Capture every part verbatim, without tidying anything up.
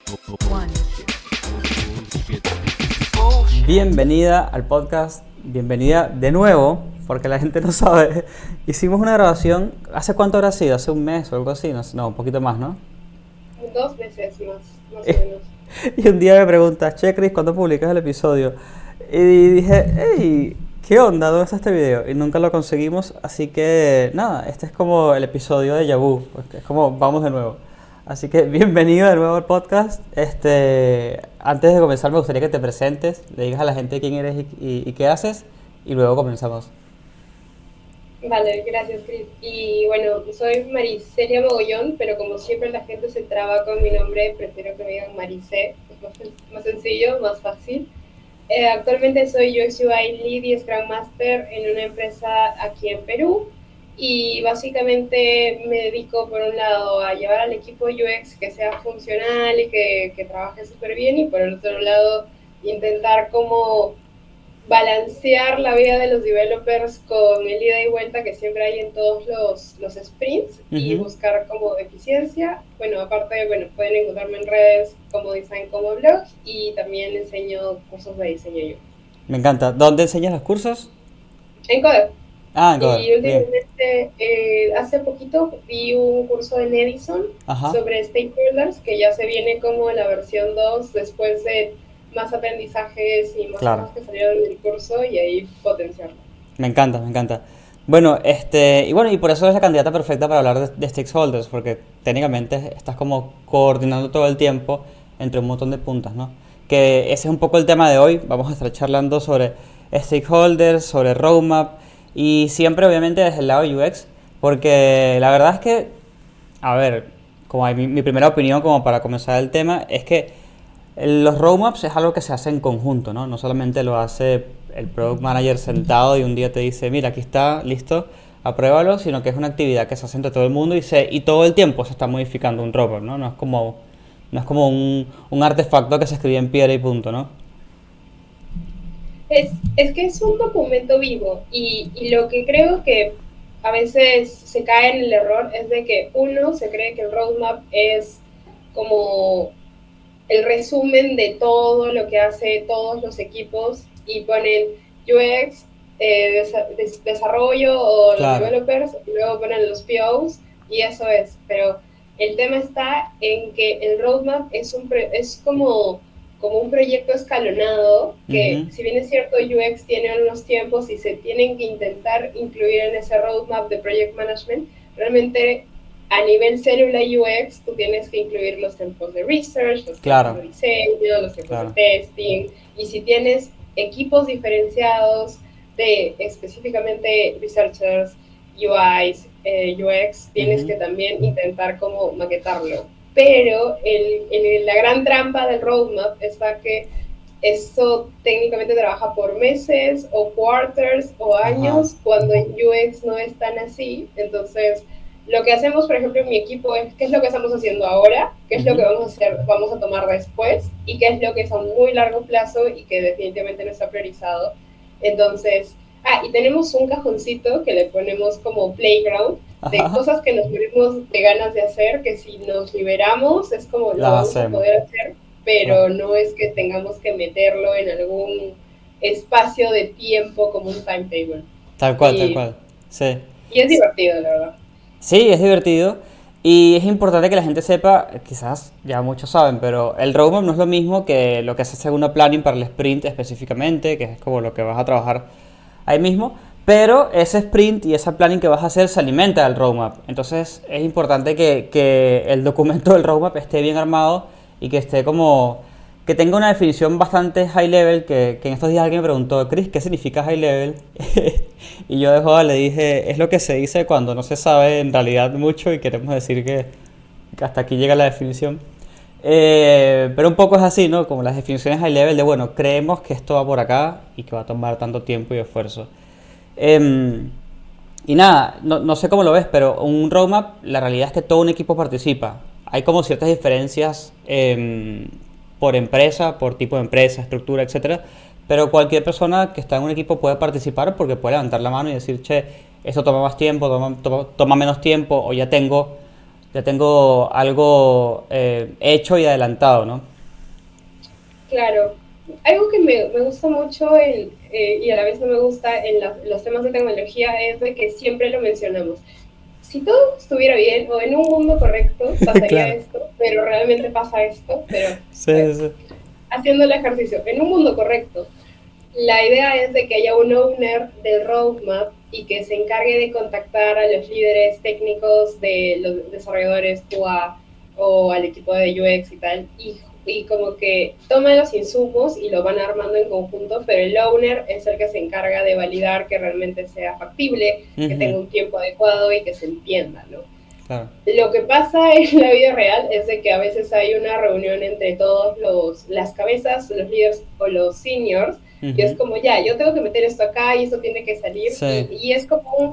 Bienvenida al podcast, bienvenida de nuevo, porque la gente no sabe. Hicimos una grabación, ¿hace cuánto habrá sido? ¿Hace un mes o algo así? No, no un poquito más, ¿no? Dos meses más, más o menos. Y un día me preguntas, che, Chris, ¿cuándo publicas el episodio? Y dije, hey, ¿qué onda? ¿Dónde está este video? Y nunca lo conseguimos, así que nada, este es como el episodio de Yabu, es como vamos de nuevo. Así que bienvenido de nuevo al podcast. Este, antes de comenzar me gustaría que te presentes, le digas a la gente quién eres y, y, y qué haces, y luego comenzamos. Vale, gracias, Chris. Y bueno, soy Maricelia Mogollón, pero como siempre la gente se traba con mi nombre, prefiero que me digan Maricé, es más, más sencillo, más fácil. Eh, actualmente soy U X U I Lead y Scrum Master en una empresa aquí en Perú. Y básicamente me dedico, por un lado, a llevar al equipo U X que sea funcional y que, que trabaje súper bien, y por el otro lado, intentar como balancear la vida de los developers con el ida y vuelta que siempre hay en todos los, los sprints, uh-huh. Y buscar como eficiencia. Bueno, aparte, bueno, pueden encontrarme en redes como Design como blog, y también enseño cursos de diseño U X. Me encanta. ¿Dónde enseñas los cursos? En Coder. Ah, en Coder. Y últimamente, eh, hace poquito vi un curso en Edison, ajá, sobre stakeholders, que ya se viene como la versión dos después de más aprendizajes y más claro. cosas que salieron del curso, y ahí potenciarlo. Me encanta, me encanta. Bueno, este, y bueno, y por eso es la candidata perfecta para hablar de, de stakeholders, porque técnicamente estás como coordinando todo el tiempo entre un montón de puntas, ¿no? Que ese es un poco el tema de hoy. Vamos a estar charlando sobre stakeholders, sobre roadmap, y siempre obviamente desde el lado U X, porque la verdad es que, a ver, como mi, mi primera opinión como para comenzar el tema, es que los roadmaps es algo que se hace en conjunto, ¿no? No solamente lo hace el product manager sentado y un día te dice, mira, aquí está, listo, apruébalo, sino que es una actividad que se hace entre todo el mundo y, se, y todo el tiempo se está modificando un roadmap, ¿no? No es como, no es como un, un artefacto que se escribe en piedra y punto, ¿no? Es, es que es un documento vivo, y, y lo que creo que a veces se cae en el error es de que uno se cree que el roadmap es como el resumen de todo lo que hace todos los equipos, y ponen U X, eh, des- des- desarrollo o claro. Los developers, y luego ponen los P Os, y eso es. Pero el tema está en que el roadmap es, un pre- es como, como un proyecto escalonado, que uh-huh. Si bien es cierto, U X tiene unos tiempos y se tienen que intentar incluir en ese roadmap de project management, realmente a nivel célula U X, tú tienes que incluir los tiempos de research, los claro. tiempos de diseño, los tiempos claro. de testing, y si tienes equipos diferenciados de específicamente researchers, U Is, eh, U X, tienes uh-huh. que también intentar como maquetarlo. Pero el, el, la gran trampa del roadmap está que eso técnicamente trabaja por meses o quarters o años, uh-huh. cuando en U X no es tan así. Entonces, lo que hacemos, por ejemplo, en mi equipo es qué es lo que estamos haciendo ahora, qué es uh-huh. lo que vamos a hacer, vamos a tomar después, y qué es lo que es a muy largo plazo y que definitivamente no está priorizado. Entonces, ah, y tenemos un cajoncito que le ponemos como playground de uh-huh. cosas que nos morimos de ganas de hacer, que si nos liberamos es como lo vamos a poder hacer, pero uh-huh. no es que tengamos que meterlo en algún espacio de tiempo como un timetable. Tal cual, y, tal cual, sí. Y es divertido, la verdad. Sí, es divertido, y es importante que la gente sepa, quizás ya muchos saben, pero el roadmap no es lo mismo que lo que se hace en una planning para el sprint específicamente, que es como lo que vas a trabajar ahí mismo, pero ese sprint y esa planning que vas a hacer se alimenta del roadmap. Entonces es importante que, que el documento del roadmap esté bien armado y que esté como, que tenga una definición bastante high level, que, que en estos días alguien me preguntó, Chris, ¿qué significa high level? Y yo de joda le dije, es lo que se dice cuando no se sabe en realidad mucho y queremos decir que, que hasta aquí llega la definición. Eh, pero un poco es así, ¿no? Como las definiciones high level de, bueno, creemos que esto va por acá y que va a tomar tanto tiempo y esfuerzo. Eh, y nada, no, no sé cómo lo ves, pero un roadmap, la realidad es que todo un equipo participa. Hay como ciertas diferencias eh, por empresa, por tipo de empresa, estructura, etcétera. Pero cualquier persona que está en un equipo puede participar porque puede levantar la mano y decir, che, esto toma más tiempo, toma, toma, toma menos tiempo, o ya tengo ya tengo algo eh, hecho y adelantado, ¿no? Claro. Algo que me, me gusta mucho en, eh, y a la vez no me gusta en la, los temas de tecnología es de que siempre lo mencionamos. Si todo estuviera bien o en un mundo correcto, pasaría Claro. esto, pero realmente pasa esto, pero Sí, bueno, sí. haciendo el ejercicio, en un mundo correcto, la idea es de que haya un owner del roadmap y que se encargue de contactar a los líderes técnicos de los desarrolladores Q A o al equipo de U X y tal, y, y como que toman los insumos y lo van armando en conjunto, pero el owner es el que se encarga de validar que realmente sea factible, que Ujú, tenga un tiempo adecuado y que se entienda, ¿no? claro. Lo que pasa en la vida real es de que a veces hay una reunión entre todos los, las cabezas, los líderes o los seniors, y es Ujú, como, ya, yo tengo que meter esto acá y esto tiene que salir, y, sí, y es como un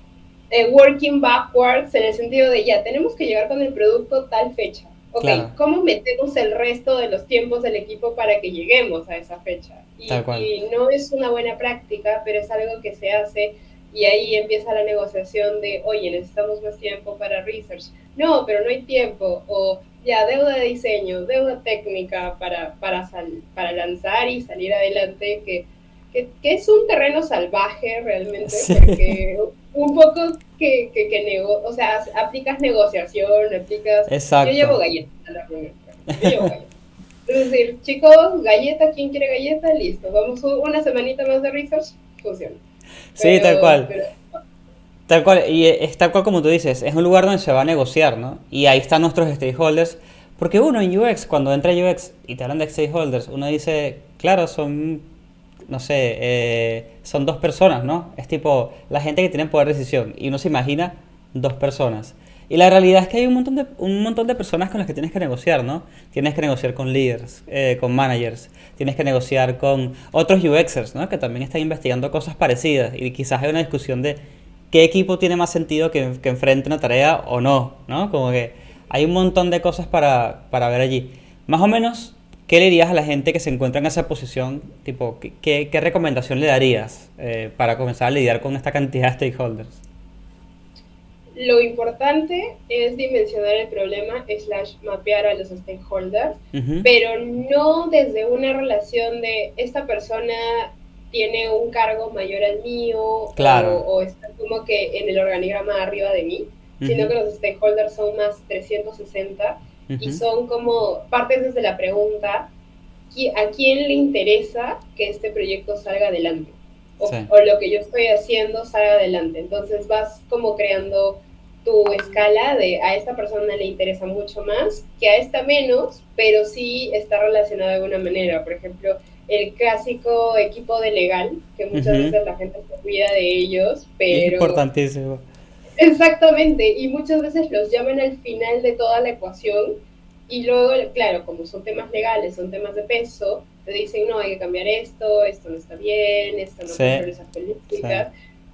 eh, working backwards en el sentido de, ya, tenemos que llegar con el producto tal fecha. Ok, claro, ¿cómo metemos el resto de los tiempos del equipo para que lleguemos a esa fecha? tal Y, cual. y no es una buena práctica, pero es algo que se hace y ahí empieza la negociación de, oye, necesitamos más tiempo para research. No, pero no hay tiempo. O ya, deuda de diseño, deuda técnica para, para, sal, para lanzar y salir adelante, que, que, que es un terreno salvaje realmente, Sí, porque un poco que, que, que nego o sea, aplicas negociación, aplicas... Yo llevo exacto. galletas a la reunión, yo llevo galletas. Es decir, chicos, galleta, ¿quién quiere galleta? Listo, vamos una semanita más de research, funciona. Sí, tal Pero, cual. pero Tal cual, y es tal cual como tú dices, es un lugar donde se va a negociar, ¿no? Y ahí están nuestros stakeholders, porque uno en U X, cuando entra a U X y te hablan de stakeholders, uno dice, claro, son, no sé, eh, son dos personas, ¿no? Es tipo la gente que tiene poder de decisión, y uno se imagina dos personas. Y la realidad es que hay un montón de, un montón de personas con las que tienes que negociar, ¿no? Tienes que negociar con líderes, eh, con managers, tienes que negociar con otros U Xers, ¿no? Que también están investigando cosas parecidas, y quizás hay una discusión de qué equipo tiene más sentido que, que enfrente una tarea o no, ¿no? Como que hay un montón de cosas para, para ver allí. Más o menos, ¿qué le dirías a la gente que se encuentra en esa posición? Tipo, ¿qué, qué, qué recomendación le darías eh, para comenzar a lidiar con esta cantidad de stakeholders? lo importante es dimensionar el problema, slash mapear a los stakeholders, Ujú, pero no desde una relación de esta persona tiene un cargo mayor al mío o, claro. o está como que en el organigrama arriba de mí, sino Ujú, que los stakeholders son más trescientos sesenta y ujú, son como partes desde la pregunta, ¿a quién le interesa que este proyecto salga adelante? O, sí. o lo que yo estoy haciendo salga adelante. Entonces vas como creando tu escala de a esta persona le interesa mucho más, que a esta menos, pero sí está relacionada de alguna manera. Por ejemplo, el clásico equipo de legal, que muchas Ujú, veces la gente se olvida de ellos, y es pero importantísimo. exactamente, y muchas veces los llaman al final de toda la ecuación y luego, claro, como son temas legales, son temas de peso, te dicen, no, hay que cambiar esto, esto no está bien, esto no Sí, cumple esas sí, políticas,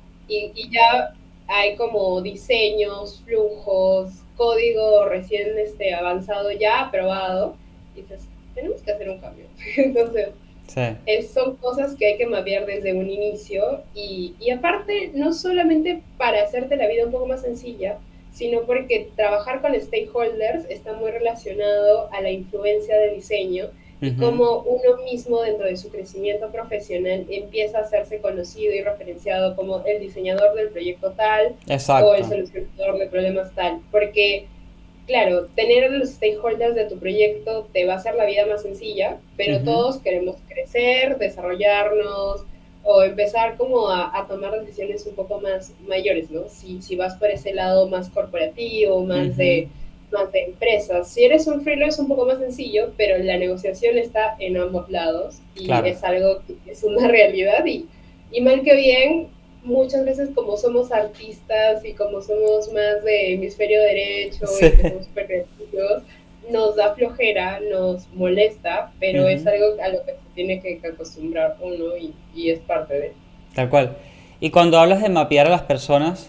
y, y ya hay como diseños, flujos, código recién este, avanzado ya aprobado, y dices, tenemos que hacer un cambio. Entonces, sí. es, son cosas que hay que mapear desde un inicio y, y aparte no solamente para hacerte la vida un poco más sencilla, sino porque trabajar con stakeholders está muy relacionado a la influencia de diseño y Ujú, cómo uno mismo dentro de su crecimiento profesional empieza a hacerse conocido y referenciado como el diseñador del proyecto tal o el exacto. solucionador de problemas tal, porque claro, tener a los stakeholders de tu proyecto te va a hacer la vida más sencilla, pero Ujú, todos queremos crecer, desarrollarnos o empezar como a, a tomar decisiones un poco más mayores, ¿no? Si, si vas por ese lado más corporativo, más ujú, de, más de empresas. Si eres un freelance es un poco más sencillo, pero la negociación está en ambos lados y claro. es algo que es una realidad y, y mal que bien, muchas veces como somos artistas y como somos más de hemisferio derecho Sí. y que somos súper creativos, nos da flojera, nos molesta, pero es Ujú, algo a lo que se tiene que acostumbrar uno y, y es parte de... tal cual. Y cuando hablas de mapear a las personas,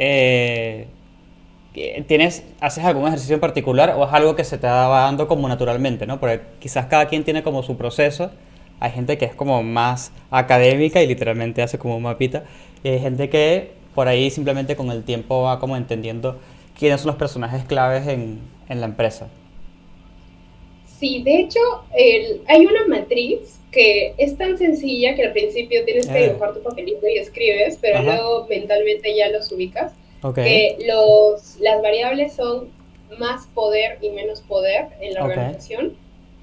eh, ¿tienes, haces algún ejercicio en particular o es algo que se te va dando como naturalmente, ¿no? Porque quizás cada quien tiene como su proceso. Hay gente que es como más académica y literalmente hace como un mapita. Y hay gente que por ahí simplemente con el tiempo va como entendiendo quiénes son los personajes claves en, en la empresa. Sí, de hecho, el, hay una matriz que es tan sencilla que al principio tienes que Eh. dibujar tu papelito y escribes, pero Ajá. luego mentalmente ya los ubicas. Ok. Que los, las variables son más poder y menos poder en la Ok. organización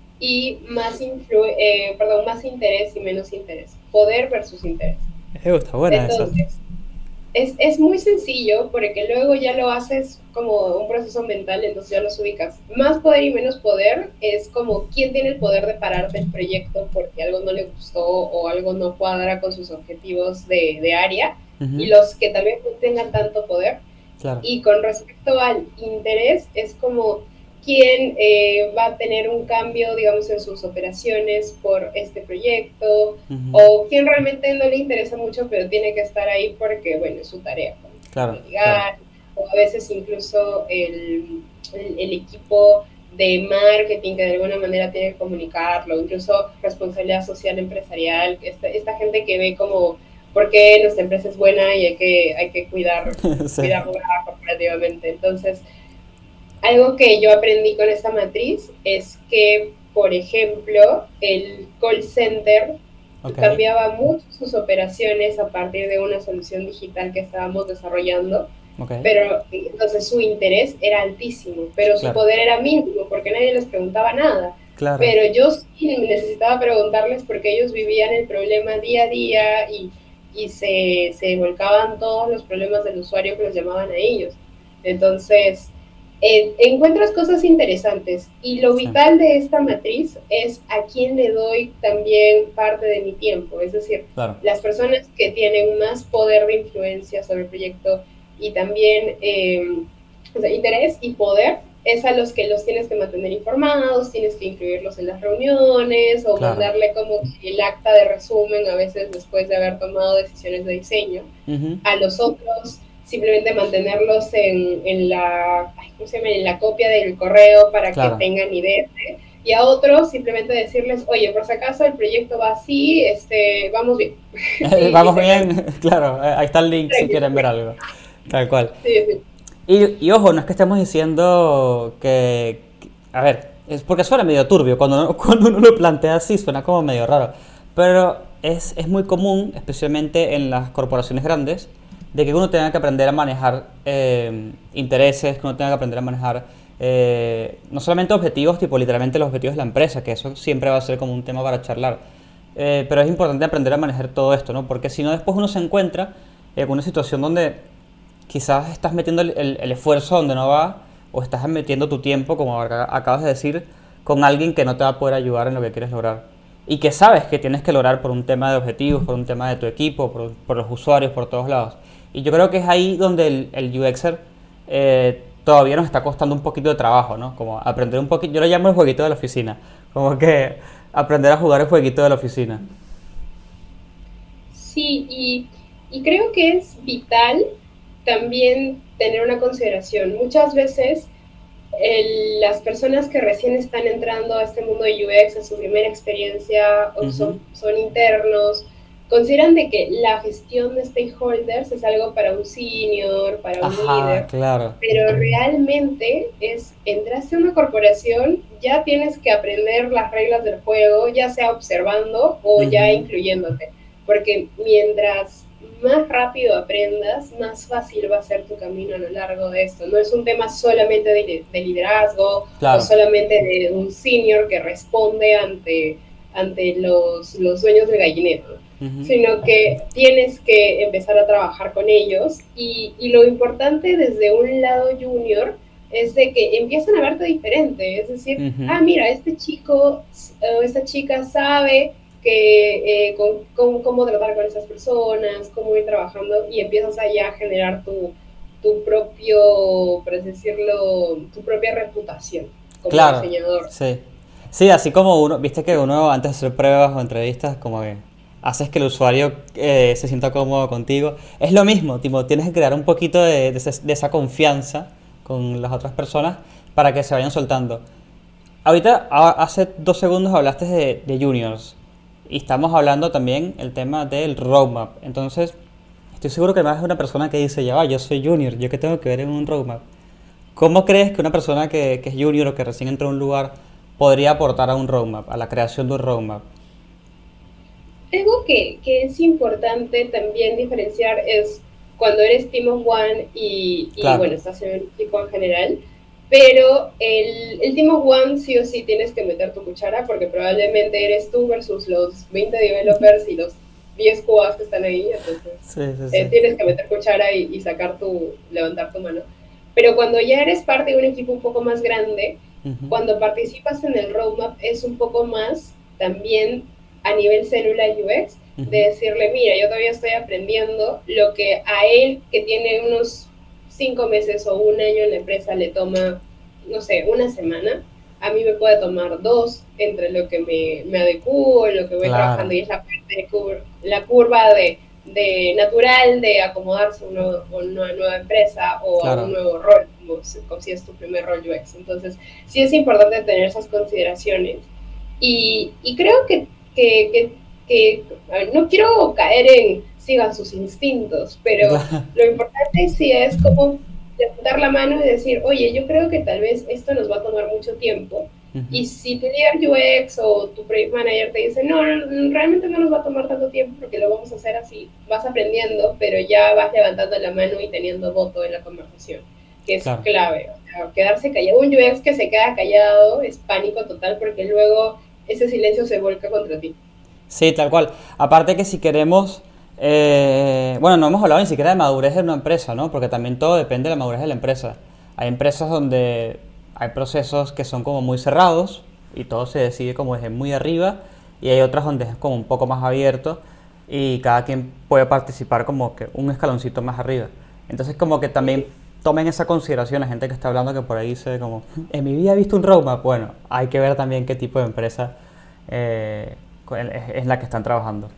y más, influ eh, perdón, más interés y menos interés. Poder versus interés. Me gusta, buena esa. Entonces, es, es muy sencillo porque luego ya lo haces como un proceso mental, entonces ya los ubicas. Más poder y menos poder es como quién tiene el poder de parar del proyecto porque algo no le gustó o algo no cuadra con sus objetivos de, de área, Ujú. y los que tal vez no tengan tanto poder. Claro. Y con respecto al interés, es como quién eh, va a tener un cambio, digamos, en sus operaciones por este proyecto, Ujú. o quién realmente no le interesa mucho, pero tiene que estar ahí porque, bueno, es su tarea. Claro, Ligar, claro. o a veces incluso el, el, el equipo de marketing que de alguna manera tiene que comunicarlo, incluso responsabilidad social empresarial, esta, esta gente que ve como por qué nuestra empresa es buena y hay que, hay que cuidar, Sí. cuidarla corporativamente. Entonces, algo que yo aprendí con esta matriz es que, por ejemplo, el call center Ok. cambiaba mucho sus operaciones a partir de una solución digital que estábamos desarrollando, Ok. pero entonces su interés era altísimo, pero su Claro. poder era mínimo porque nadie les preguntaba nada. Claro. Pero yo sí necesitaba preguntarles porque ellos vivían el problema día a día y, y se, se volcaban todos los problemas del usuario que los llamaban a ellos. Entonces, eh, encuentras cosas interesantes y lo Sí. vital de esta matriz es a quién le doy también parte de mi tiempo, es decir, Claro. las personas que tienen más poder de influencia sobre el proyecto y también eh, o sea, interés y poder, es a los que los tienes que mantener informados, tienes que incluirlos en las reuniones o Claro. mandarle como el acta de resumen a veces después de haber tomado decisiones de diseño. Ujú. A los otros simplemente mantenerlos en, en, la, ¿cómo se llama? En la copia del correo para Claro. que tengan idea. Y a otros simplemente decirles, oye, por si acaso el proyecto va así, este, vamos bien. y, Vamos y bien, claro, ahí está el link si quieren ver algo. Tal cual. Sí, sí. Y, y ojo, no es que estemos diciendo que, que- a ver, es porque suena medio turbio, cuando, uno- cuando uno lo plantea así suena como medio raro, pero es, es muy común, especialmente en las corporaciones grandes, de que uno tenga que aprender a manejar eh, intereses, que uno tenga que aprender a manejar eh, no solamente objetivos, tipo literalmente los objetivos de la empresa, que eso siempre va a ser como un tema para charlar, eh, pero es importante aprender a manejar todo esto, ¿no? Porque si no después uno se encuentra en una situación donde quizás estás metiendo el, el- el esfuerzo donde no va, o estás metiendo tu tiempo, como acá- acabas de decir, con alguien que no te va a poder ayudar en lo que quieres lograr. Y que sabes que tienes que lograr por un tema de objetivos, por un tema de tu equipo, por, por los usuarios, por todos lados. Y yo creo que es ahí donde el, el UXer eh, todavía nos está costando un poquito de trabajo, ¿no? Como aprender un poquito, yo lo llamo el jueguito de la oficina, como que aprender a jugar el jueguito de la oficina. Sí, y, y creo que es vital también tener una consideración. Muchas veces el, las personas que recién están entrando a este mundo de U X, a su primera experiencia, o Ujú. son, son internos, consideran de que la gestión de stakeholders es algo para un senior, para un Ajá, líder, claro. pero realmente es, entraste a una corporación, ya tienes que aprender las reglas del juego, ya sea observando o ya Ujú. incluyéndote, porque mientras más rápido aprendas, más fácil va a ser tu camino a lo largo de esto. No es un tema solamente de, de liderazgo o Claro. solamente de un senior que responde ante, ante los, los dueños del gallinero, Ujú. sino que tienes que empezar a trabajar con ellos y, y lo importante desde un lado junior es de que empiezan a verte diferente, es decir, Ujú. ah, mira, este chico o esta chica sabe que eh, con, con, cómo tratar con esas personas, cómo ir trabajando y empiezas allá a generar tu, tu propio, por así decirlo, tu propia reputación como Claro, diseñador. sí. Sí, así como uno, viste que uno antes de hacer pruebas o entrevistas, como que haces que el usuario eh, se sienta cómodo contigo. Es lo mismo, tipo, tienes que crear un poquito de, de ese- de esa confianza con las otras personas para que se vayan soltando. Ahorita, a- hace dos segundos hablaste de, de juniors y estamos hablando también el tema del roadmap. Entonces, estoy seguro que más de una persona que dice, ya va, yo soy junior, ¿yo qué tengo que ver en un roadmap? ¿Cómo crees que una persona que, que es junior o que recién entra a un lugar podría aportar a un roadmap, a la creación de un roadmap? Algo que, que es importante también diferenciar es cuando eres Team of One y, y Claro, bueno, estás en un equipo en general, pero el, el Team of One sí o sí tienes que meter tu cuchara porque probablemente eres tú versus los veinte developers y los diez cubas que están ahí, entonces sí, sí, sí. eh, tienes que meter cuchara y, y sacar tu, levantar tu mano. Pero cuando ya eres parte de un equipo un poco más grande, Ujú, cuando participas en el roadmap es un poco más también a nivel célula U X, de ujú. decirle, mira, yo todavía estoy aprendiendo lo que a él, que tiene unos cinco meses o un año en la empresa, le toma, no sé, una semana, a mí me puede tomar dos, entre lo que me, me adecuo, lo que voy trabajando, Claro, y es la, de cur la curva de, de natural de acomodarse a una, una, nueva empresa o a un claro. nuevo rol, como, como si es tu primer rol U X. Entonces, sí es importante tener esas consideraciones. Y, y creo que, que, que, que ver, no quiero caer en sigan sus instintos, pero Claro. lo importante sí es como levantar la mano y decir, oye, yo creo que tal vez esto nos va a tomar mucho tiempo. Ujú. Y si tu líder U X o tu project manager te dice, no, realmente no nos va a tomar tanto tiempo porque lo vamos a hacer así, vas aprendiendo, pero ya vas levantando la mano y teniendo voto en la conversación, que es Claro. clave. O sea, quedarse callado. Un U X que se queda callado es pánico total porque luego ese silencio se vuelca contra ti. Sí, tal cual. Aparte que si queremos, eh, bueno, no hemos hablado ni siquiera de madurez de una empresa, ¿no? Porque también todo depende de la madurez de la empresa. Hay empresas donde hay procesos que son como muy cerrados y todo se decide como desde muy arriba y hay otras donde es como un poco más abierto y cada quien puede participar como que un escaloncito más arriba. Entonces como que también tomen esa consideración la gente que está hablando que por ahí dice como, en mi vida he visto un roadmap. Bueno, hay que ver también qué tipo de empresa eh, es la que están trabajando.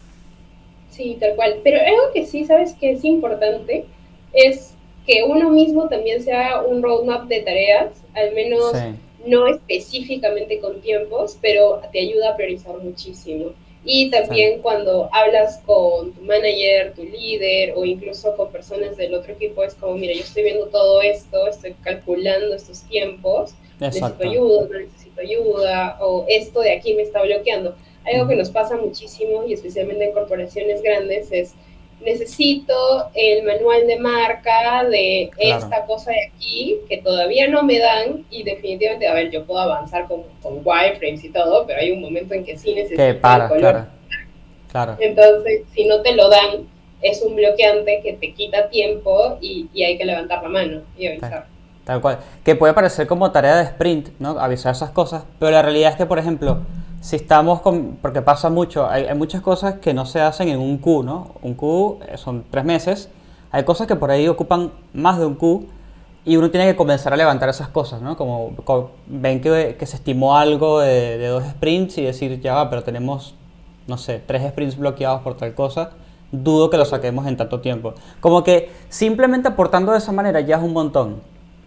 Sí, tal cual. Pero algo que sí sabes que es importante es que uno mismo también sea un roadmap de tareas, al Sí, menos no específicamente con tiempos, pero te ayuda a priorizar muchísimo. Y sí, también cuando hablas con tu manager, tu líder o incluso con personas del otro equipo, es como, mira, yo estoy viendo todo esto, estoy calculando estos tiempos, necesito exacto. ayuda, no necesito ayuda, o esto de aquí me está bloqueando. Algo que Ujú. nos pasa muchísimo y especialmente en corporaciones grandes es necesito el manual de marca de Claro. esta cosa de aquí que todavía no me dan y definitivamente, a ver, yo puedo avanzar con, con wireframes y todo, pero hay un momento en que sí Que necesito el para, color. claro, claro. Entonces, si no te lo dan, es un bloqueante que te quita tiempo y, y hay que levantar la mano y Tal, avisar. tal cual. Que puede parecer como tarea de sprint, ¿no? Avisar esas cosas, pero la realidad es que, por ejemplo, si estamos con... Porque pasa mucho, hay, hay muchas cosas que no se hacen en un Q, ¿no? Un Q eh, son tres meses. Hay cosas que por ahí ocupan más de un Q y uno tiene que comenzar a levantar esas cosas, ¿no? Como co- ven que, que se estimó algo de, de dos sprints y decir, ya va, pero tenemos, no sé, tres sprints bloqueados por tal cosa, dudo que lo Ujú. saquemos en tanto tiempo. Como que simplemente aportando de esa manera ya es un montón.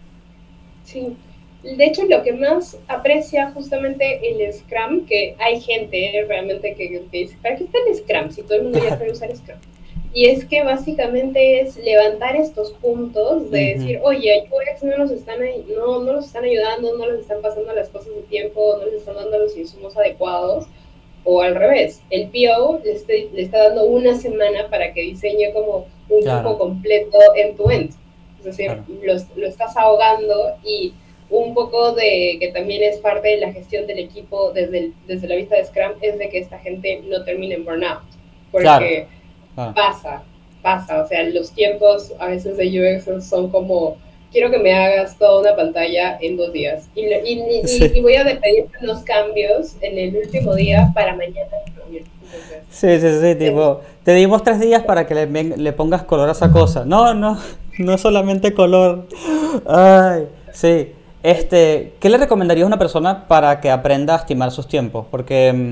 Sí, de hecho lo que más aprecia justamente el Scrum, que hay gente eh, realmente que, que dice, ¿para qué está el Scrum si todo el mundo ya Claro. sabe usar Scrum? Y es que básicamente es levantar estos puntos de Ujú. decir, oye, U X no nos están, no, no nos están ayudando, no les están pasando las cosas de tiempo, no les están dando los insumos adecuados, o al revés, el P O le, este, le está dando una semana para que diseñe como un Claro, flujo completo end-to-end. Es decir, claro. lo, lo estás ahogando y un poco de que también es parte de la gestión del equipo desde, el, desde la vista de Scrum es de que esta gente no termine en burnout, Claro, porque claro. pasa, pasa, o sea, los tiempos a veces de U X son como, quiero que me hagas toda una pantalla en dos días y, y, y, y Sí. voy a pedir unos cambios en el último día para mañana. Entonces, Sí, sí, sí, es, tipo, te dimos tres días para que le, ven- le pongas color a esa cosa. No, no, no solamente color. Ay, sí. Este, ¿qué le recomendarías a una persona para que aprenda a estimar sus tiempos? Porque mm,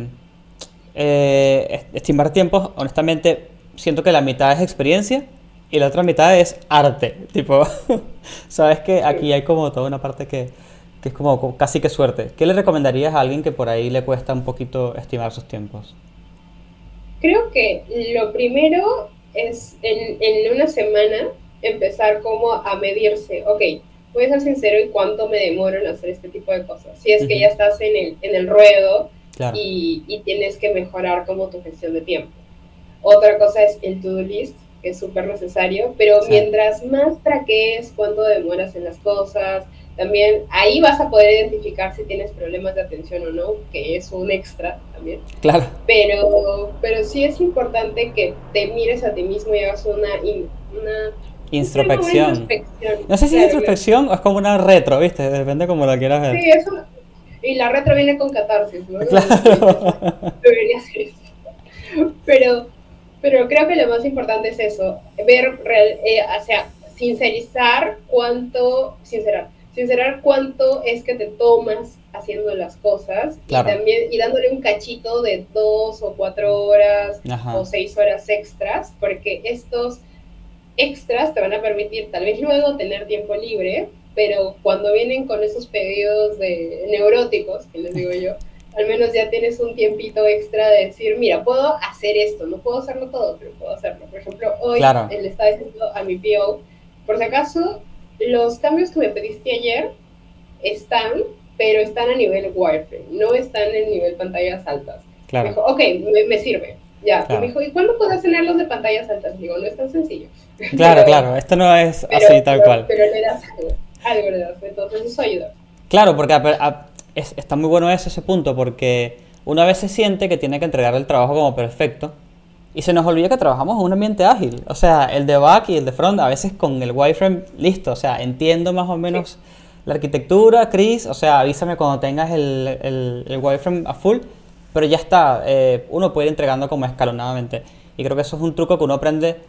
eh, est- estimar tiempos, honestamente, siento que la mitad es experiencia y la otra mitad es arte. Tipo, sabes que sí. aquí hay como toda una parte que, que es como como casi que suerte. ¿Qué le recomendarías a alguien que por ahí le cuesta un poquito estimar sus tiempos? Creo que lo primero es en, en una semana empezar como a medirse, ok, voy a ser sincero y cuánto me demoro en hacer este tipo de cosas. Si es que Ujú. ya estás en el, en el ruedo Claro, y, y tienes que mejorar como tu gestión de tiempo. Otra cosa es el to-do list, que es súper necesario, pero sí, mientras más traques cuánto demoras en las cosas, también ahí vas a poder identificar si tienes problemas de atención o no, que es un extra también. claro. Pero, pero sí es importante que te mires a ti mismo y hagas una, una no sé, como una Introspección. introspección. No sé si es Claro, claro. introspección o es como una retro, ¿viste? Depende como lo quieras Sí, ver. eso. Y la retro viene con catarsis, ¿no? Y dices, Claro. "Ah, debería ser esto". Pero, pero creo que lo más importante es eso, ver, real, eh, o sea, sincerizar cuánto, sincerar, sincerar cuánto es que te tomas haciendo las cosas y Claro. también, y dándole un cachito de dos o cuatro horas o Ajá. seis horas extras, porque estos extras te van a permitir tal vez luego tener tiempo libre, pero cuando vienen con esos pedidos de neuróticos, que les digo yo, al menos ya tienes un tiempito extra de decir, mira, puedo hacer esto, no puedo hacerlo todo, pero puedo hacerlo. Por ejemplo, hoy Claro. le estaba diciendo a mi P O, por si acaso, los cambios que me pediste ayer están, pero están a nivel wireframe, no están en nivel pantallas altas. Me Claro. dijo, ok, me, me sirve, ya. Y me Claro. dijo, ¿y cuándo puedes tenerlos de pantallas altas? Digo, no es tan sencillo, Claro, pero, claro. Esto no es pero, así tal pero, cual. pero le das algo, algo le das, entonces eso ayuda. Claro, porque a- a- es- está muy bueno ese, ese punto, porque una vez se siente que tiene que entregar el trabajo como perfecto y se nos olvida que trabajamos en un ambiente ágil. O sea, el de back y el de front, a veces con el wireframe listo. O sea, entiendo más o Sí, menos la arquitectura, Chris. O sea, avísame cuando tengas el, el, el wireframe a full, pero ya está. Eh, uno puede ir entregando como escalonadamente. Y creo que eso es un truco que uno aprende.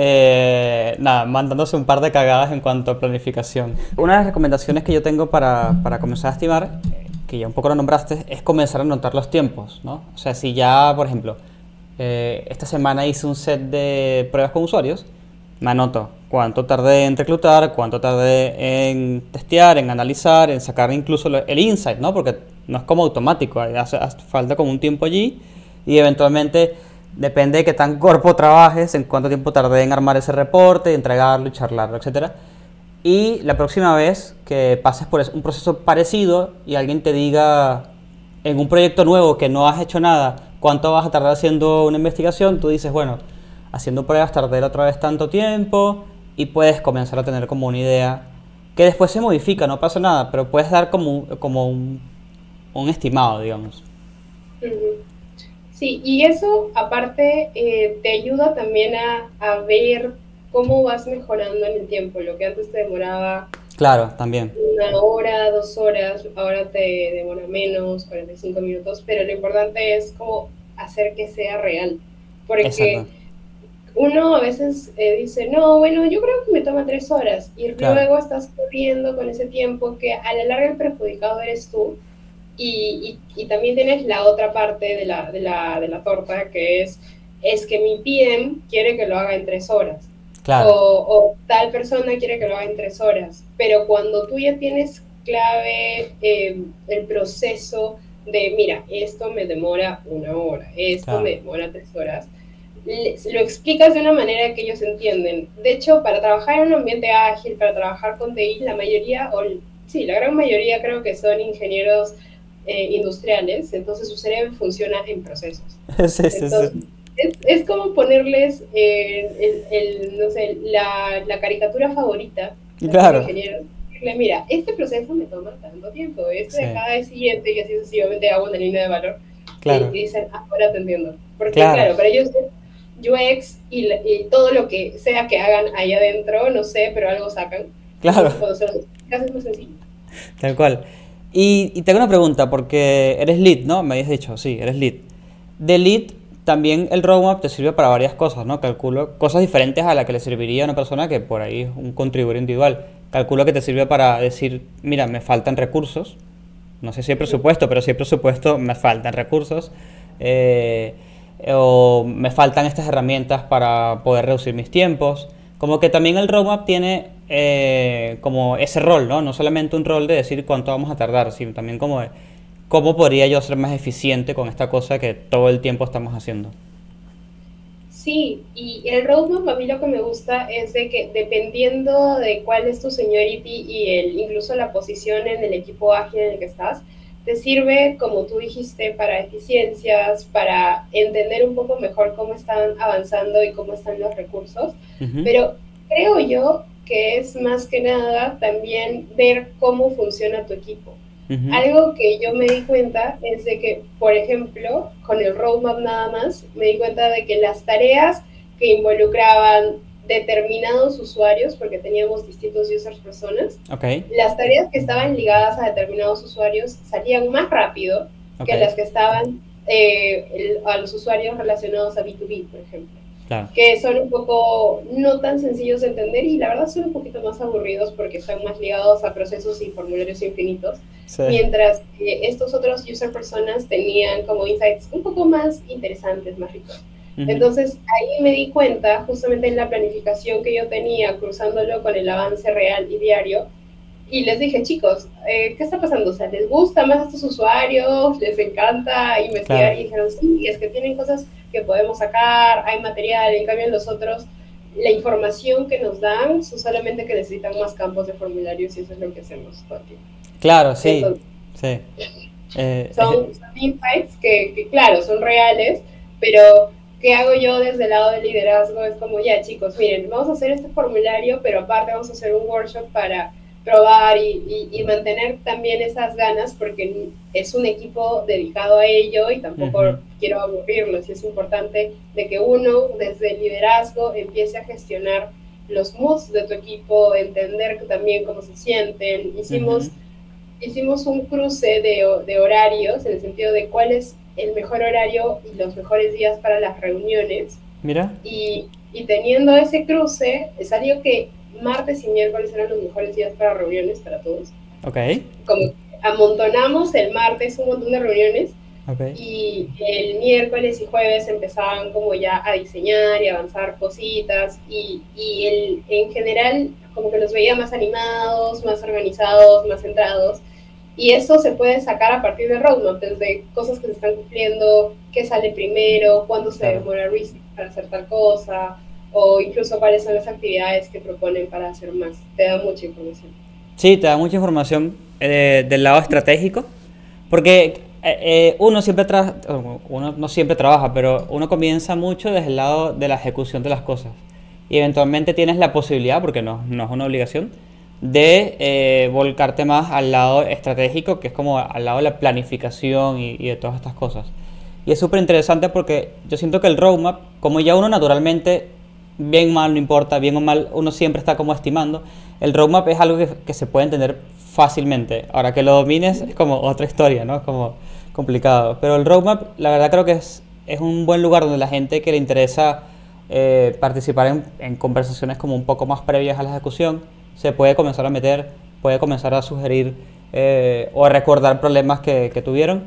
Eh, nada, mandándose un par de cagadas en cuanto a planificación. Una de las recomendaciones que yo tengo para, para comenzar a estimar, eh, que ya un poco lo nombraste, es comenzar a anotar los tiempos, ¿no? O sea, si ya, por ejemplo, eh, esta semana hice un set de pruebas con usuarios, me anoto cuánto tardé en reclutar, cuánto tardé en testear, en analizar, en sacar incluso lo- el insight, ¿no? Porque no es como automático, hay- hace, hace falta como un tiempo allí y eventualmente depende de qué tan corpo trabajes, en cuánto tiempo tardé en armar ese reporte, entregarlo y charlarlo, etcétera. Y la próxima vez que pases por es- un proceso parecido y alguien te diga en un proyecto nuevo que no has hecho nada, cuánto vas a tardar haciendo una investigación, tú dices, bueno, haciendo pruebas tardé la otra vez tanto tiempo y puedes comenzar a tener como una idea que después se modifica, no pasa nada, pero puedes dar como, un- como un, un estimado, digamos. ujú. Sí, y eso aparte eh, te ayuda también a, a ver cómo vas mejorando en el tiempo. Lo que antes te demoraba Claro, también. una hora, dos horas, ahora te demora menos, cuarenta y cinco minutos, pero lo importante es como hacer que sea real, Exacto. porque uno a veces eh, dice, no, bueno, yo creo que me toma tres horas y Claro, luego estás corriendo con ese tiempo que a la larga el perjudicado eres tú y, y, y también tienes la otra parte de la, de, la, de la torta que es, es que mi P M quiere que lo haga en tres horas o, claro, o tal persona quiere que lo haga en tres horas, pero cuando tú ya tienes clave eh, el proceso de, mira, esto me demora una hora, esto me claro. demora tres horas, lo explicas de una manera que ellos entienden. De hecho, para trabajar en un ambiente ágil, para trabajar con T I, la mayoría, o sí, la gran mayoría creo que son ingenieros eh, industriales, entonces su cerebro funciona en procesos. Sí, sí, sí. Entonces, es, es como ponerles eh, el, el, no sé, la, la caricatura favorita a estos Claro, ingenieros. Decirle, mira, este proceso me toma tanto tiempo, este de sí, acá es siguiente y así sucesivamente hago una línea de valor. Y, y claro, dicen, ah, ahora te entiendo. Porque claro, claro, para ellos U X y, y todo lo que sea que hagan ahí adentro, no sé, pero algo sacan. claro, Entonces, cuando se lo explicas es más sencillo. tal cual. Y, y tengo una pregunta, porque eres lead, ¿no? Me habías dicho, sí, eres lead. De lead, también el roadmap te sirve para varias cosas, ¿no? Calculo cosas diferentes a la que le serviría a una persona que por ahí es un contribuidor individual. Calculo que te sirve para decir, mira, me faltan recursos. No sé si hay presupuesto, pero si hay presupuesto, me faltan recursos. Eh, o me faltan estas herramientas para poder reducir mis tiempos. Como que también el roadmap tiene eh, como ese rol, ¿no? No solamente un rol de decir cuánto vamos a tardar, sino también como de cómo podría yo ser más eficiente con esta cosa que todo el tiempo estamos haciendo. Sí, y el roadmap a mí lo que me gusta es de que dependiendo de cuál es tu seniority y el, incluso la posición en el equipo ágil en el que estás, te sirve, como tú dijiste, para eficiencias, para entender un poco mejor cómo están avanzando y cómo están los recursos, Ujú, pero creo yo que es más que nada también ver cómo funciona tu equipo. ujú. Algo que yo me di cuenta es de que, por ejemplo, con el roadmap nada más, me di cuenta de que las tareas que involucraban determinados usuarios, porque teníamos distintos users personas, Ok, las tareas que estaban ligadas a determinados usuarios salían más rápido ok, que las que estaban eh, el, a los usuarios relacionados a B dos B, por ejemplo, claro. que son un poco no tan sencillos de entender y la verdad son un poquito más aburridos porque están más ligados a procesos y formularios infinitos, Sí. mientras que estos otros user personas tenían como insights un poco más interesantes, más ricos. Ujú, Entonces ahí me di cuenta, justamente en la planificación que yo tenía, cruzándolo con el avance real y diario, y les dije, chicos, eh, ¿qué está pasando? O sea, ¿les gusta más a estos usuarios? ¿Les encanta investigar? claro. Y dijeron, sí, es que tienen cosas que podemos sacar, hay material, en cambio los otros, la información que nos dan son solamente que necesitan más campos de formularios y eso es lo que hacemos todo el tiempo. Claro, sí, Entonces, sí. Eh, es- son, son insights que, que, claro, son reales, pero ¿qué hago yo desde el lado del liderazgo? Es como, ya chicos, miren, vamos a hacer este formulario, pero aparte vamos a hacer un workshop para probar y, y, y mantener también esas ganas, porque es un equipo dedicado a ello y tampoco ujú, quiero aburrirlos. Y es importante de que uno, desde el liderazgo, empiece a gestionar los moods de tu equipo, entender también cómo se sienten. ujú. Hicimos hicimos un cruce de, de horarios, en el sentido de cuál es el mejor horario y los mejores días para las reuniones. Mira, Y, y teniendo ese cruce, salió que martes y miércoles eran los mejores días para reuniones para todos. ok, Como amontonamos el martes un montón de reuniones ok, y el miércoles y jueves empezaban como ya a diseñar y avanzar cositas y, y el, en general como que los veía más animados, más organizados, más centrados y eso se puede sacar a partir del roadmap, desde cosas que se están cumpliendo, qué sale primero, cuándo se claro. demora research para hacer tal cosa o incluso cuáles son las actividades que proponen para hacer más. Te da mucha información. Sí, te da mucha información eh, del lado estratégico, porque eh, eh, uno siempre tra- uno no siempre trabaja, pero uno comienza mucho desde el lado de la ejecución de las cosas. Y eventualmente tienes la posibilidad, porque no, no es una obligación, de eh, volcarte más al lado estratégico, que es como al lado de la planificación y, y de todas estas cosas. Y es súper interesante porque yo siento que el roadmap, como ya uno naturalmente, bien o mal, no importa, bien o mal, uno siempre está como estimando, el roadmap es algo que, que se puede entender fácilmente. Ahora que lo domines es como otra historia, ¿no? Es como complicado. Pero el roadmap, la verdad creo que es, es un buen lugar donde la gente que le interesa eh, participar en, en conversaciones como un poco más previas a la ejecución, se puede comenzar a meter, puede comenzar a sugerir eh, o a recordar problemas que, que tuvieron.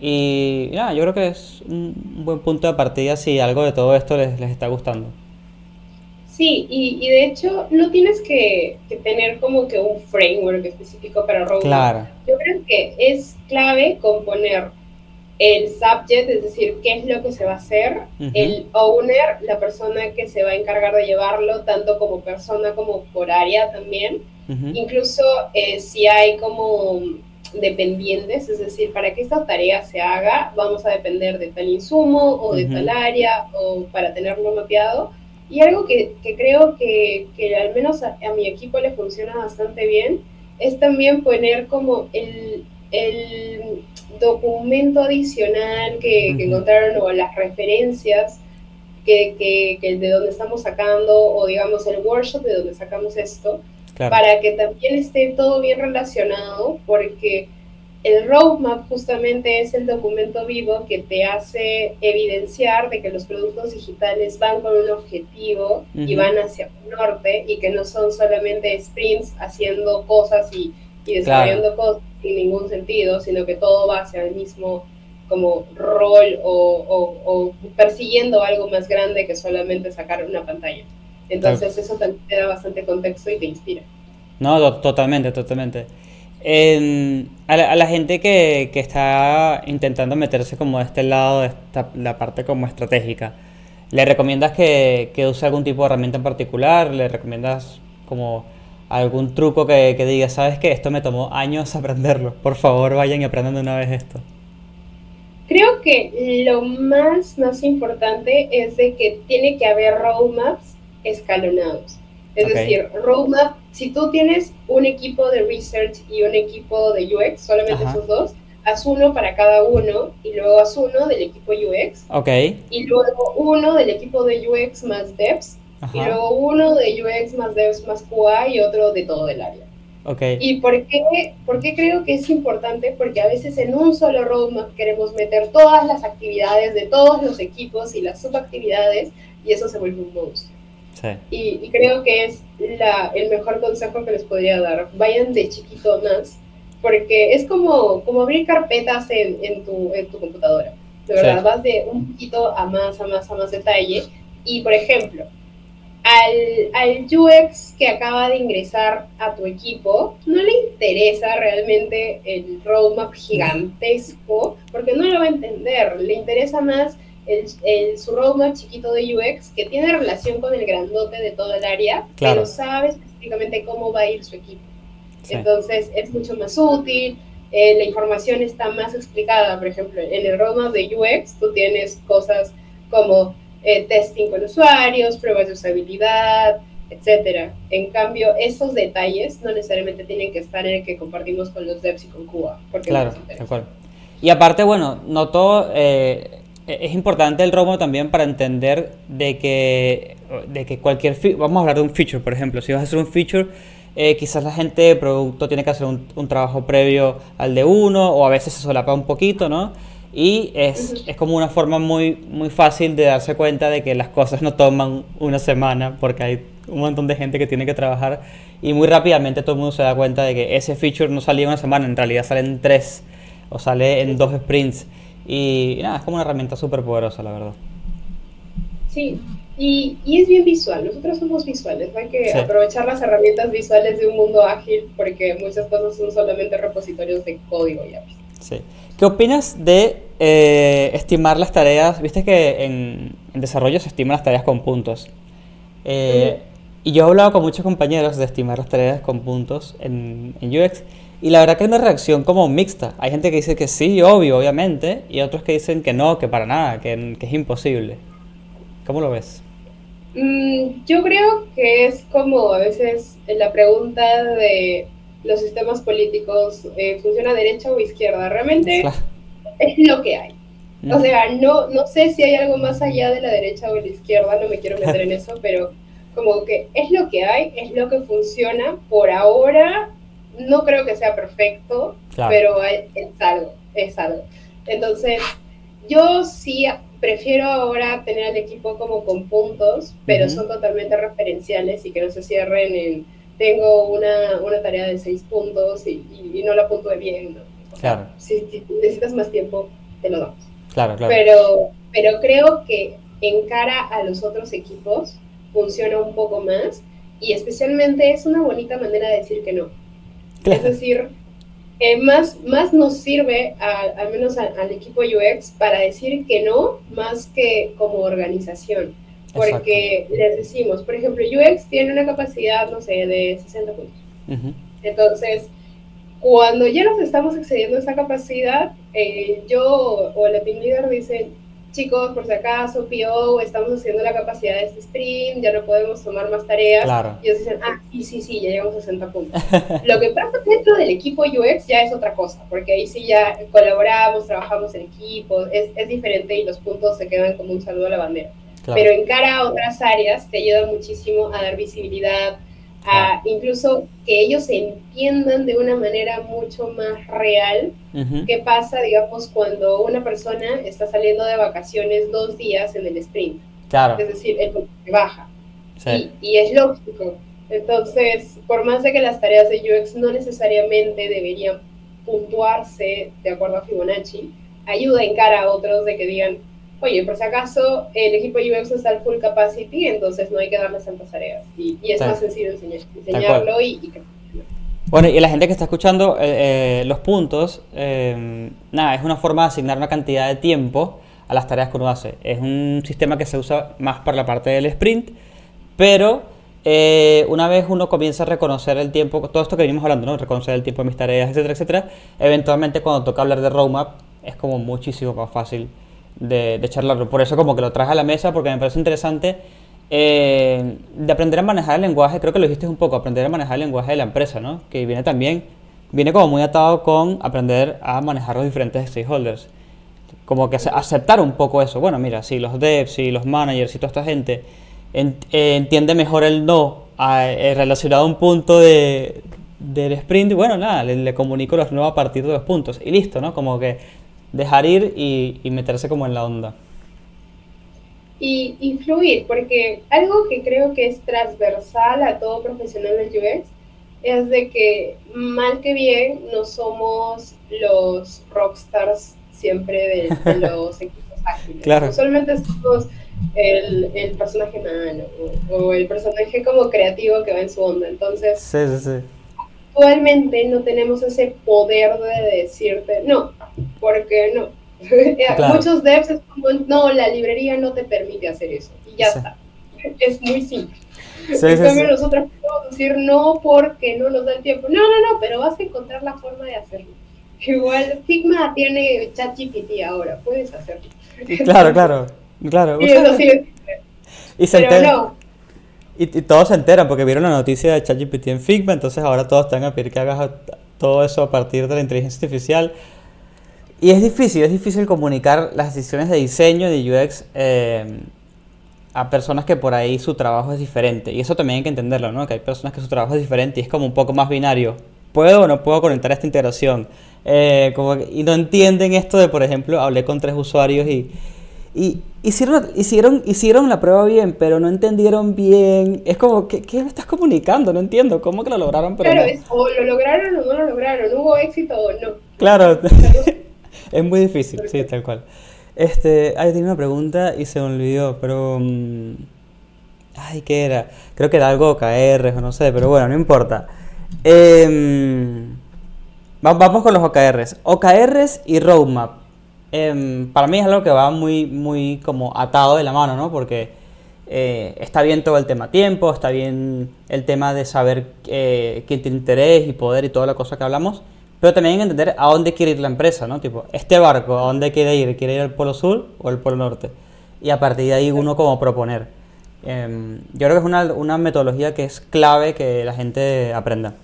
Y nada, yo creo que es un buen punto de partida si algo de todo esto les, les está gustando. Sí, y, y de hecho no tienes que, que, tener como que un framework específico para roadmap. Claro. Yo creo que es clave componer el subject, es decir, qué es lo que se va a hacer, Ujú, el owner, la persona que se va a encargar de llevarlo, tanto como persona como por área también. ujú, Incluso eh, si hay como dependientes, es decir, para que esta tarea se haga, vamos a depender de tal insumo o de tal ujú. área o para tenerlo mapeado. Y algo que, que creo que, que, al menos a, a mi equipo le funciona bastante bien es también poner como el, el documento adicional que, que Ujú, encontraron o las referencias que, que, que, de donde estamos sacando o digamos el workshop de donde sacamos esto claro. para que también esté todo bien relacionado porque el roadmap justamente es el documento vivo que te hace evidenciar de que los productos digitales van con un objetivo y Ujú, van hacia un norte y que no son solamente sprints haciendo cosas y, y claro. desarrollando cosas sin ningún sentido, sino que todo va hacia el mismo como rol o, o, o persiguiendo algo más grande que solamente sacar una pantalla. Tal- Entonces eso también te da bastante contexto y te inspira. No, to- totalmente, totalmente. En- a, la, a la gente que, que está intentando meterse como de este lado, de esta, la parte como estratégica, ¿Le recomiendas que, que use algún tipo de herramienta en particular? ¿Le recomiendas como algún truco que, que diga, sabes que esto me tomó años aprenderlo? Por favor, vayan y aprendan de una vez esto. Creo que lo más, más importante es de que tiene que haber roadmaps escalonados. Es Ok. decir, roadmap, si tú tienes un equipo de research y un equipo de U X, solamente Ajá. esos dos, haz uno para cada uno y luego haz uno del equipo U X Ok. y luego uno del equipo de U X más devs y Ajá. luego uno de U X más devs más Q A y otro de todo el área. Ok. ¿Y por qué, por qué creo que es importante? Porque a veces en un solo roadmap queremos meter todas las actividades de todos los equipos y las subactividades y eso se vuelve un monstruo. Sí. Y, y creo que es la, el mejor consejo que les podría dar. Vayan de chiquito más, porque es como, como abrir carpetas en, en, tu, en tu computadora. De Sí. verdad, vas de un poquito a más, a más, a más detalle. Y, por ejemplo, al, al U X que acaba de ingresar a tu equipo, no le interesa realmente el roadmap gigantesco, porque no lo va a entender. Le interesa más el, el, su roadmap chiquito de U X, que tiene relación con el grandote de todo el área, pero Claro. sabe específicamente cómo va a ir su equipo. Sí. Entonces es mucho más útil, eh, la información está más explicada. Por ejemplo, en el roadmap de U X tú tienes cosas como eh, testing con usuarios, pruebas de usabilidad, etcétera. En cambio, esos detalles no necesariamente tienen que estar en el que compartimos con los devs y con Cuba, porque no Claro, les de interesa. acuerdo. Y aparte, bueno, no todo, eh, es importante el romo también para entender de que, de que cualquier, fi- vamos a hablar de un feature, por ejemplo, si vas a hacer un feature, eh, quizás la gente de producto tiene que hacer un, un trabajo previo al de uno, o a veces se solapa un poquito, ¿no? Y es, Uh-huh. es como una forma muy, muy fácil de darse cuenta de que las cosas no toman una semana, porque hay un montón de gente que tiene que trabajar y muy rápidamente todo el mundo se da cuenta de que ese feature no salía una semana, en realidad sale en tres o sale en dos sprints. Y, y nada, es como una herramienta súper poderosa, la verdad. Sí, y, y es bien visual. Nosotros somos visuales. Hay que Sí, aprovechar las herramientas visuales de un mundo ágil porque muchas cosas son solamente repositorios de código ya. sí. ¿Qué opinas de eh, estimar las tareas? Viste que en, en desarrollo se estiman las tareas con puntos. Uh-huh. Eh, y yo he hablado con muchos compañeros de estimar las tareas con puntos en, en U X. Y la verdad que hay una reacción como mixta. Hay gente que dice que sí, obvio, obviamente. Y otros que dicen que no, que para nada, que, que es imposible. ¿Cómo lo ves? Mm, yo creo que es como a veces la pregunta de los sistemas políticos, eh, ¿funciona derecha o izquierda? Realmente Claro. es lo que hay. O Ujú. sea, no, no sé si hay algo más allá de la derecha o la izquierda, no me quiero meter Claro, en eso, pero como que es lo que hay, es lo que funciona. Por ahora no creo que sea perfecto, claro. pero hay, es algo, es algo. Entonces, yo sí prefiero ahora tener al equipo como con puntos, pero Ujú. son totalmente referenciales y que no se cierren en tengo una, una tarea de seis puntos y, y, y no la puntúe bien, ¿no? O sea, Claro, si, si necesitas más tiempo, te lo damos. claro, claro. Pero, pero creo que en cara a los otros equipos funciona un poco más y especialmente es una bonita manera de decir que no. Es Claro, decir, eh, más, más nos sirve, a, al menos a, al equipo U X, para decir que no, más que como organización. exacto. Porque les decimos, por ejemplo, U X tiene una capacidad, no sé, de sesenta puntos. Ujú. Entonces, cuando ya nos estamos excediendo esa capacidad, eh, yo o la team leader dicen, chicos, por si acaso, P O, estamos haciendo la capacidad de este sprint, ya no podemos tomar más tareas. Claro. Y ellos dicen, ah, sí, sí, sí, ya llegamos a sesenta puntos. Lo que pasa dentro del equipo U X ya es otra cosa, porque ahí sí ya colaboramos, trabajamos en equipo, es, es diferente y los puntos se quedan como un saludo a la bandera. Claro, Pero en cara a otras áreas te ayuda muchísimo a dar visibilidad, claro. a incluso que ellos se entiendan de una manera mucho más real Ujú. qué pasa, digamos, cuando una persona está saliendo de vacaciones dos días en el sprint. Claro, Es decir, el que baja. sí, Y, y es lógico. Entonces, por más de que las tareas de U X no necesariamente deberían puntuarse de acuerdo a Fibonacci, ayuda en cara a otros de que digan, oye, por si acaso el equipo U X está al full capacity, entonces no hay que darles tantas tareas. Y, y es tal, más sencillo enseñar, tal cual. enseñarlo y, y que... Bueno, y la gente que está escuchando eh, eh, los puntos, eh, nada, es una forma de asignar una cantidad de tiempo a las tareas que uno hace. Es un sistema que se usa más para la parte del sprint, pero eh, una vez uno comienza a reconocer el tiempo, todo esto que venimos hablando, ¿no? Reconocer el tiempo de mis tareas, etcétera, etcétera, eventualmente cuando toca hablar de roadmap es como muchísimo más fácil de, de charlarlo. Por eso como que lo traje a la mesa, porque me parece interesante eh, de aprender a manejar el lenguaje. Creo que lo dijiste un poco, aprender a manejar el lenguaje de la empresa, ¿no? Que viene también, viene como muy atado con aprender a manejar los diferentes stakeholders. Como que aceptar un poco eso. Bueno, mira, si los devs, si los managers, si toda esta gente en, eh, entiende mejor el no a, eh, relacionado a un punto de, del sprint, bueno, nada, le, le comunico los no a partir de los puntos. Y listo, ¿no? Como que dejar ir y, y meterse como en la onda. Y, y fluir, porque algo que creo que es transversal a todo profesional del U X es de que mal que bien no somos los rockstars siempre de, de los equipos ágiles. Claro. Usualmente somos el, el personaje malo o, o el personaje como creativo que va en su onda. Entonces, sí, sí, sí. actualmente no tenemos ese poder de decirte no, porque no. Claro. Muchos devs es como, no, la librería no te permite hacer eso. Y ya sí. está. Es muy simple. Sí, en sí, cambio, sí. nosotros podemos decir no porque no nos da el tiempo. No, no, no, pero vas a encontrar la forma de hacerlo. Igual Figma tiene ChatGPT ahora, puedes hacerlo. Claro, claro, claro. Y eso sí es. Y se pero entera, no. Y, y todos se enteran porque vieron la noticia de ChatGPT en Figma, entonces ahora todos están a pedir que hagas todo eso a partir de la inteligencia artificial. Y es difícil, es difícil comunicar las decisiones de diseño de U X eh, a personas que por ahí su trabajo es diferente. Y eso también hay que entenderlo, ¿no? Que hay personas que su trabajo es diferente y es como un poco más binario. ¿Puedo o no puedo conectar esta integración? Eh, como que, y no entienden esto de, por ejemplo, hablé con tres usuarios y, y hicieron, hicieron, hicieron la prueba bien, pero no entendieron bien. Es como, ¿qué, qué me estás comunicando? No entiendo. ¿Cómo que lo lograron? Pero claro, no. Es, o lo lograron o no lo lograron. ¿Hubo éxito o no? Claro. Es muy difícil, sí, tal cual. Este, ay, tenía una pregunta y se me olvidó, pero... Um, ay, ¿qué era? Creo que era algo O K R o no sé, pero bueno, no importa. Eh, vamos con los O K Rs. O K Rs y roadmap. Eh, para mí es algo que va muy, muy como atado de la mano, ¿no? Porque eh, está bien todo el tema tiempo, está bien el tema de saber eh, quién tiene interés y poder y toda la cosa que hablamos. Pero también hay que entender a dónde quiere ir la empresa, ¿no? Tipo, este barco, ¿a dónde quiere ir? ¿Quiere ir al polo sur o al polo norte? Y a partir de ahí uno como proponer. Eh, yo creo que es una, una metodología que es clave que la gente aprenda.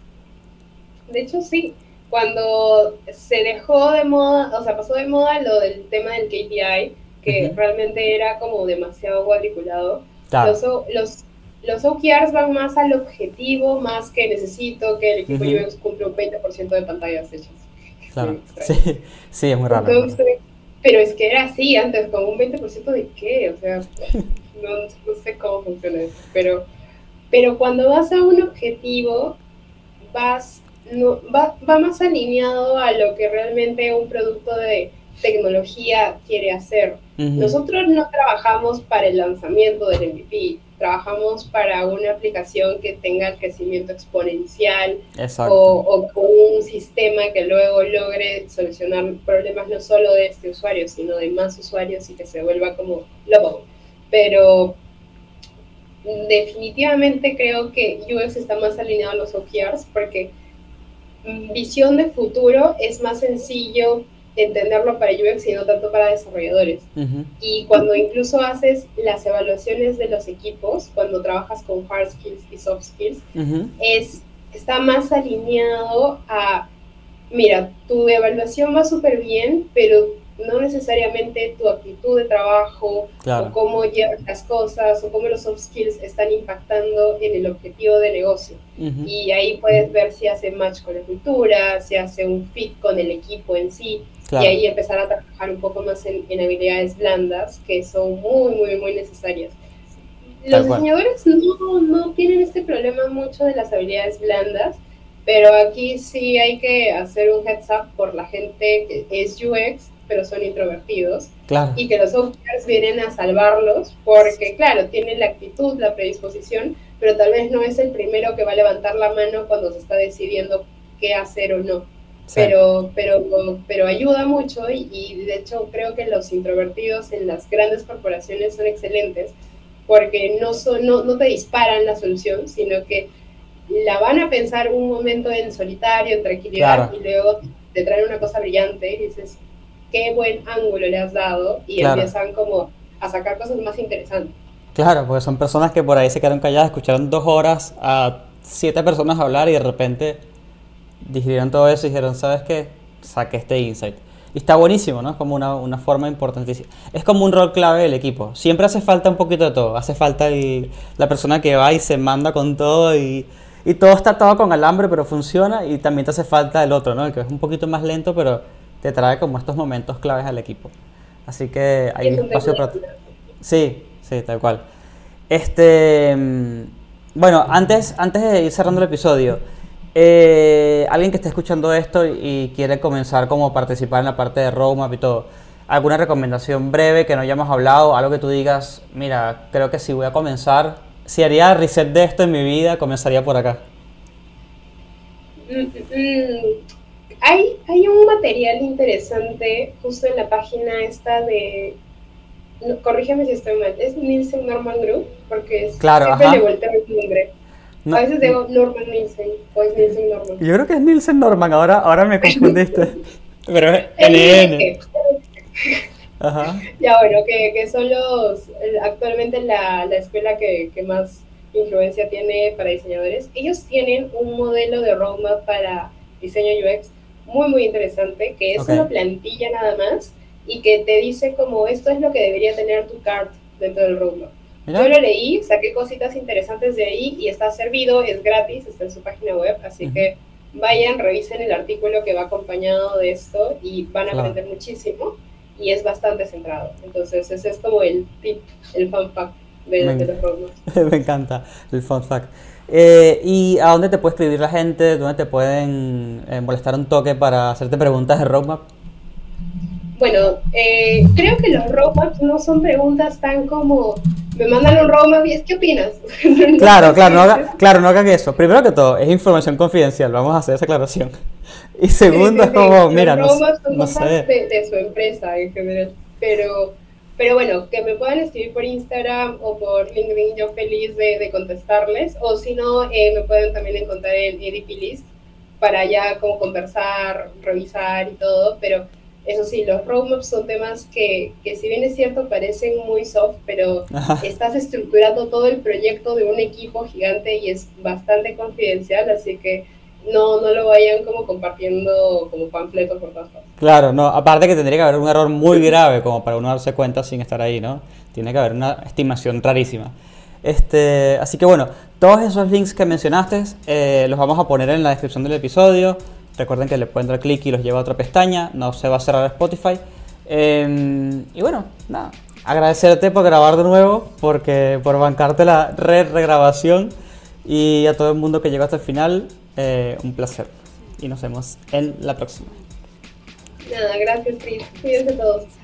De hecho, sí. Cuando se dejó de moda, o sea, pasó de moda lo del tema del K P I, que uh-huh. realmente era como demasiado cuadriculado. Claro. Los, los Los O K Rs van más al objetivo, más que necesito que el equipo uh-huh. U X cumpla un veinte por ciento de pantallas hechas. Claro, sí, sí, es muy raro. Entonces, pero es que era así antes, con un veinte por ciento de qué, o sea, no, no sé cómo funciona eso, pero, pero cuando vas a un objetivo, vas, no, va, va más alineado a lo que realmente un producto de tecnología quiere hacer. Uh-huh. Nosotros no trabajamos para el lanzamiento del M V P, trabajamos para una aplicación que tenga crecimiento exponencial o, o con un sistema que luego logre solucionar problemas no solo de este usuario, sino de más usuarios y que se vuelva como global. Pero definitivamente creo que U X está más alineado a los O K Rs porque visión de futuro es más sencillo entenderlo para U X y no tanto para desarrolladores. Uh-huh. Y cuando incluso haces las evaluaciones de los equipos, cuando trabajas con hard skills y soft skills, uh-huh. es, está más alineado a, mira, tu evaluación va súper bien, pero no necesariamente tu actitud de trabajo, claro. o cómo llevas las cosas, o cómo los soft skills están impactando en el objetivo de negocio. Uh-huh. Y ahí puedes ver si hace match con la cultura, si hace un fit con el equipo en sí, claro. y ahí empezar a trabajar un poco más en, en habilidades blandas, que son muy, muy, muy necesarias. Los diseñadores no, no tienen este problema mucho de las habilidades blandas, pero aquí sí hay que hacer un heads up por la gente que es U X, pero son introvertidos, claro. y que los O K Rs vienen a salvarlos, porque claro, tienen la actitud, la predisposición, pero tal vez no es el primero que va a levantar la mano cuando se está decidiendo qué hacer o no. Sí, pero, pero, pero ayuda mucho y, y de hecho creo que los introvertidos en las grandes corporaciones son excelentes porque no, son, no, no te disparan la solución, sino que la van a pensar un momento en solitario, en tranquilidad, claro, y luego te traen una cosa brillante y dices, qué buen ángulo le has dado, y claro. empiezan como a sacar cosas más interesantes. Claro, porque son personas que por ahí se quedaron calladas, escucharon dos horas a siete personas hablar y de repente digirieron todo eso y dijeron, ¿sabes qué? Saqué este insight. Y está buenísimo, ¿no? Es como una, una forma importantísima. Es como un rol clave del equipo. Siempre hace falta un poquito de todo. Hace falta el- la persona que va y se manda con todo y, y todo está atado con alambre, pero funciona. Y también te hace falta el otro, ¿no? El que es un poquito más lento, pero te trae como estos momentos claves al equipo. Así que Y hay es un tema espacio de para... hablar. Sí, sí, tal cual. Este, mm, bueno, antes, antes de ir cerrando el episodio, eh, alguien que esté escuchando esto y quiere comenzar como a participar en la parte de roadmap y todo, ¿alguna recomendación breve que no hayamos hablado? Algo que tú digas, mira, creo que si voy a comenzar, si haría reset de esto en mi vida, comenzaría por acá. Mm, mm, mm. Hay, hay un material interesante justo en la página esta de, no, corrígeme si estoy mal, es Nielsen Norman Group, porque es, Claro, siempre le ajá. volteo el nombre. A No, veces digo Norman Nielsen o es Nielsen Norman. yo creo que es Nielsen Norman, ahora, ahora me confundiste. Pero es El N N. N G. Ajá. Ya bueno, que, que son los, actualmente la, la escuela que, que más influencia tiene para diseñadores. Ellos tienen un modelo de roadmap para diseño U X muy, muy interesante, que es Ok. una plantilla nada más y que te dice como esto es lo que debería tener tu cart dentro del roadmap. Yo Mira. lo leí, saqué cositas interesantes de ahí y está servido, es gratis, está en su página web, así Ujú. que vayan, revisen el artículo que va acompañado de esto y van a Claro. aprender muchísimo y es bastante centrado. Entonces ese es como el tip, el fun fact de, de Me, los roadmaps. me encanta el fun fact. Eh, ¿y a dónde te puede escribir la gente? ¿Dónde te pueden eh, molestar un toque para hacerte preguntas de roadmap? Bueno, eh, creo que los roadmaps no son preguntas tan como me mandan un roadmap y es ¿qué opinas? no Claro, sé claro, no si haga, claro, no hagan eso. Primero que todo, es información confidencial, vamos a hacer esa aclaración. Y sí, segundo, sí, es sí. como, Los mira, no, s- roadmaps son no cosas sé. de, de su empresa en general. Pero, pero bueno, que me puedan escribir por Instagram o por LinkedIn, yo feliz de, de contestarles. O si no, eh, me pueden también encontrar en A D P List para ya como conversar, revisar y todo. Pero eso sí, los roadmaps son temas que, que si bien es cierto parecen muy soft, pero estás estructurando todo el proyecto de un equipo gigante y es bastante confidencial, así que no, no lo vayan como compartiendo como panfletos por todas partes. Claro, no, aparte que tendría que haber un error muy grave como para uno darse cuenta sin estar ahí, ¿no? Tiene que haber una estimación rarísima. Este, así que bueno, todos esos links que mencionaste eh, los vamos a poner en la descripción del episodio. Recuerden que le pueden dar clic y los lleva a otra pestaña, no se va a cerrar Spotify. Eh, y bueno, nada, agradecerte por grabar de nuevo, porque por bancarte la re regrabación y a todo el mundo que llegó hasta el final, eh, un placer. Y nos vemos en la próxima. Nada, gracias, Chris. Cuídense todos.